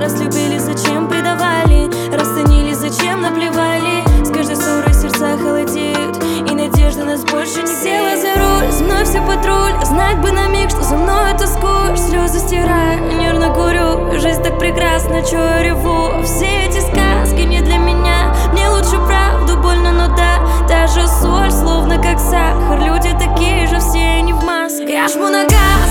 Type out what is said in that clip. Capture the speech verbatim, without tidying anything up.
Раз любили, зачем предавали? Раз ценили, зачем наплевали? С каждой ссорой сердца холодеют, и надежда нас больше не села за руль, со мной все патруль. Знать бы на миг, что за мной тоскуешь. Слезы стираю, нервно курю. Жизнь так прекрасна, чё я реву? Все эти сказки не для меня. Мне лучше правду, больно, но да. Даже соль, словно как сахар. Люди такие же, все они в маске. Я жму нога